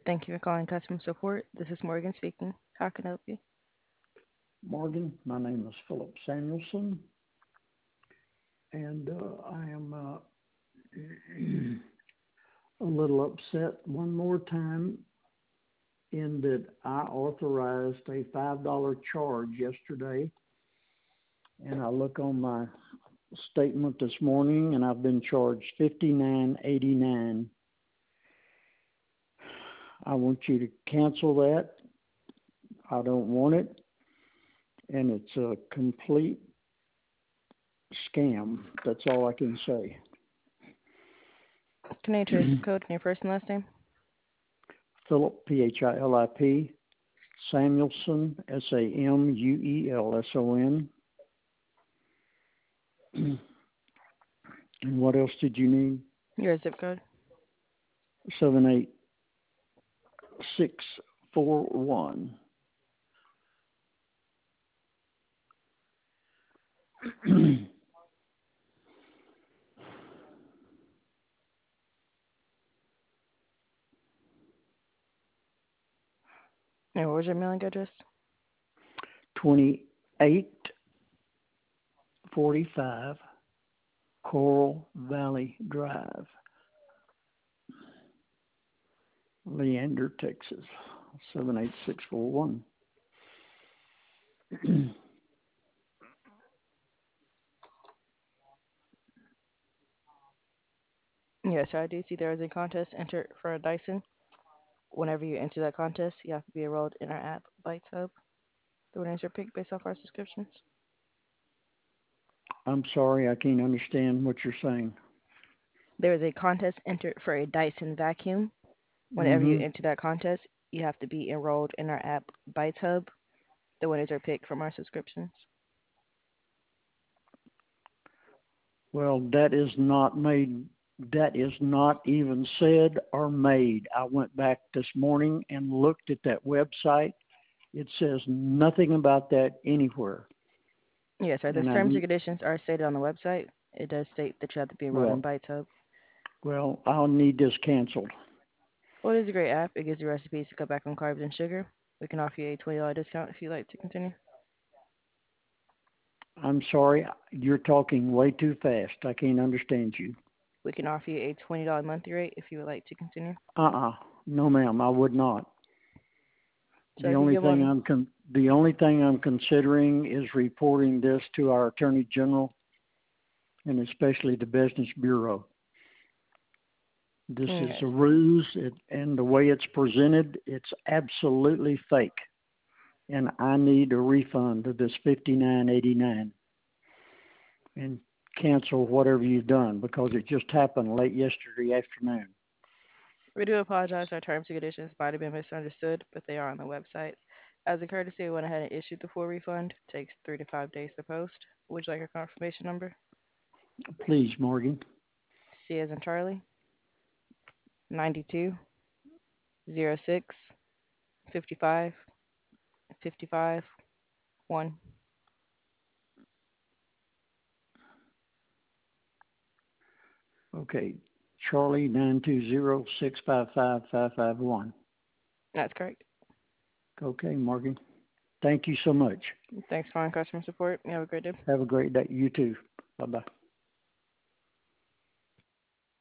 Thank you for calling customer support. This is Morgan speaking. How can I help you? Morgan, my name is Philip Samuelson, and I am a little upset one more time in that I authorized a $5 charge yesterday, and I look on my statement this morning, and I've been charged $59.89. I want you to cancel that. I don't want it, and it's a complete scam. That's all I can say. Can I enter your zip code and your first and last name? Philip, Philip, Samuelson, Samuelson. And what else did you need? Your zip code. 78641. And what was your mailing address? 2845 Coral Valley Drive, Leander, Texas, 78641. Yes, sir. I do see there is a contest entered for a Dyson. Whenever you enter that contest, you have to be enrolled in our app, Bites Hub. The winners are picked based off our subscriptions. I'm sorry, I can't understand what you're saying. There is a contest entered for a Dyson vacuum. Whenever you Mm-hmm. enter that contest, you have to be enrolled in our app, Bites Hub. The winners are picked from our subscriptions. Well, that is not made. That is not even said or made. I went back this morning and looked at that website. It says nothing about that anywhere. Yes, sir. The And terms and conditions are stated on the website. It does state that you have to be enrolled in well, Bites Hub. I'll need this canceled. Well, it is a great app. It gives you recipes to cut back on carbs and sugar. We can offer you a $20 discount if you'd like to continue. I'm sorry, you're talking way too fast. I can't understand you. We can offer you a $20 monthly rate if you would like to continue. No, ma'am, I would not. So if you give on, The only thing I'm considering is reporting this to our Attorney General and especially the Business Bureau. This is yes, a ruse, and the way it's presented, it's absolutely fake. And I need a refund of this $59.89 and cancel whatever you've done because it just happened late yesterday afternoon. we do apologize. Our terms and conditions might have been misunderstood, but they are on the website. As a courtesy, we went ahead and issued the full refund. It takes 3 to 5 days to post. Would you like a confirmation number? Please, Morgan. C as in Charlie, 92 06 55 55 1. Okay, Charlie 920-655-551. That's correct. Okay, Morgan. Thank you so much. Thanks for calling customer support. You have a great day. Have a great day. You too. Bye-bye.